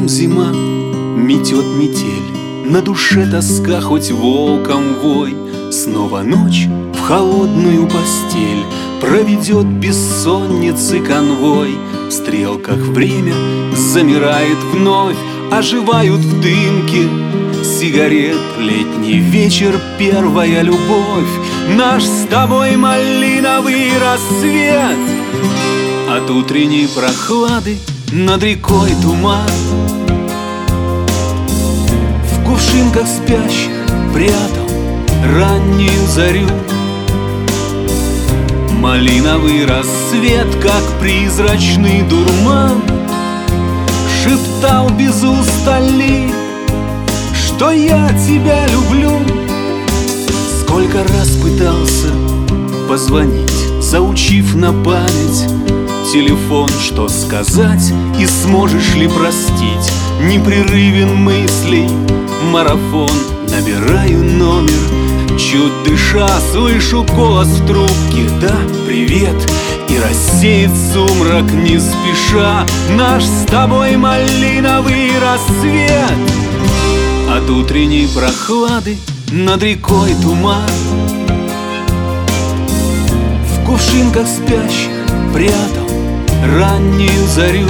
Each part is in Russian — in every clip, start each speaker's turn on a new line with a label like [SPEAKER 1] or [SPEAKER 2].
[SPEAKER 1] зима, метет метель, на душе тоска, хоть волком вой. Снова ночь в холодную постель проведет бессонницы конвой. В стрелках время замирает вновь, оживают в дымке сигарет. Летний вечер, первая любовь, наш с тобой малиновый рассвет. От утренней прохлады над рекой туман, в кувшинках спящих прятал раннюю зарю. Малиновый рассвет, как призрачный дурман, шептал без устали, что я тебя люблю. Сколько раз пытался позвонить, заучив на память телефон, что сказать и сможешь ли простить. Непрерывен мыслей марафон, набираю номер, чуть дыша, слышу голос в трубке: да, привет. И рассеет сумрак не спеша наш с тобой малиновый рассвет. От утренней прохлады над рекой туман, в кувшинках спящих прятал раннюю зарю.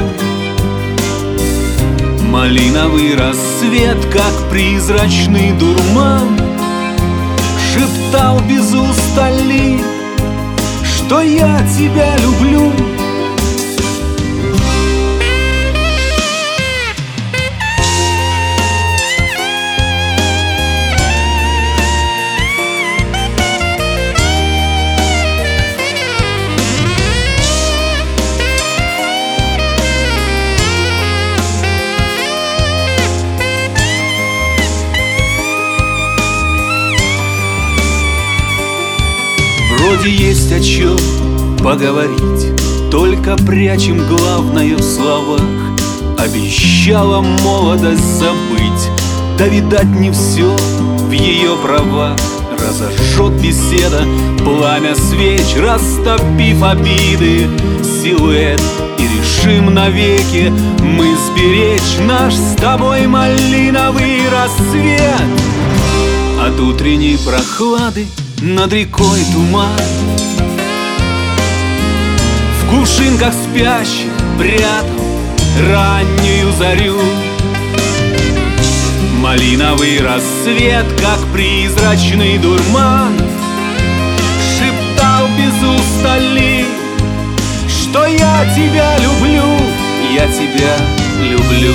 [SPEAKER 1] Малиновый рассвет, как призрачный дурман, шептал без устали, что я тебя люблю. Вроде есть о чем поговорить, только прячем главное в словах. Обещала молодость забыть, да видать не все в ее правах. Разожжет беседа пламя свеч, растопив обиды силуэт. И решим навеки мы сберечь наш с тобой малиновый рассвет. От утренней прохлады над рекой туман, в кувшинках спящих прятал раннюю зарю. Малиновый рассвет, как призрачный дурман, шептал без устали, что я тебя люблю, я тебя люблю.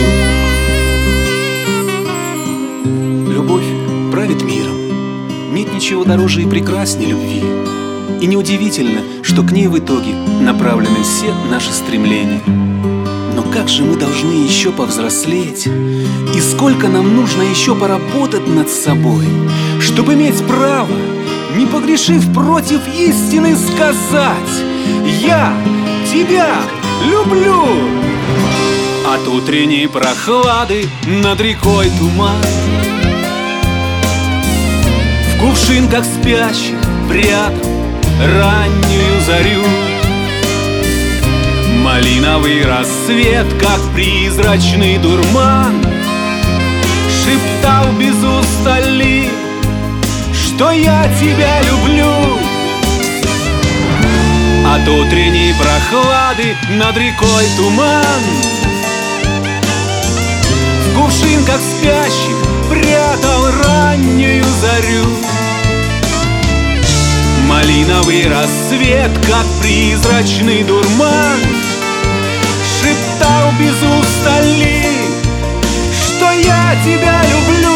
[SPEAKER 1] Любовь правит миром, нет ничего дороже и прекрасней любви. И неудивительно, что к ней в итоге направлены все наши стремления. Но как же мы должны еще повзрослеть, и сколько нам нужно еще поработать над собой, чтобы иметь право, не погрешив против истины, сказать: я тебя люблю. От утренней прохлады над рекой туман, в кувшинках спящих прятал раннюю зарю. Малиновый рассвет, как призрачный дурман, шептал без устали, что я тебя люблю. От утренней прохлады над рекой туман, в кувшинках спящих прятал раннюю зарю. Малиновый рассвет, как призрачный дурман, шептал без устали, что я тебя люблю.